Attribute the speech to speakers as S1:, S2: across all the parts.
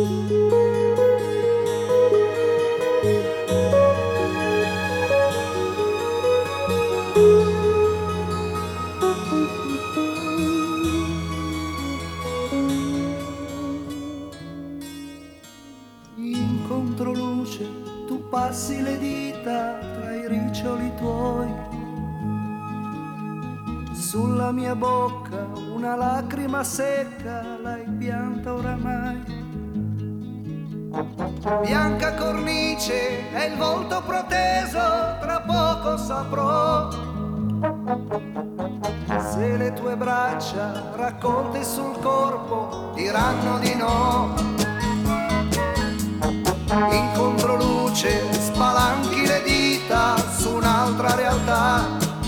S1: In controluce tu passi le dita tra i riccioli tuoi. Sulla mia bocca una lacrima secca l'hai pianta oramai. Bianca cornice è il volto proteso, tra poco saprò se le tue braccia raccolte sul corpo diranno di no. In controluce spalanchi le dita su un'altra realtà.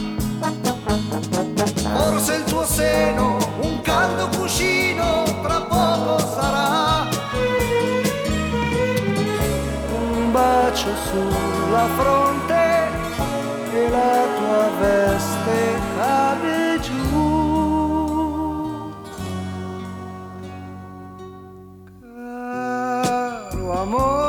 S1: Forse il tuo seno un caldo cuscino tra poco sarà. Un bacio sulla fronte e la tua veste cade giù. Caro amore,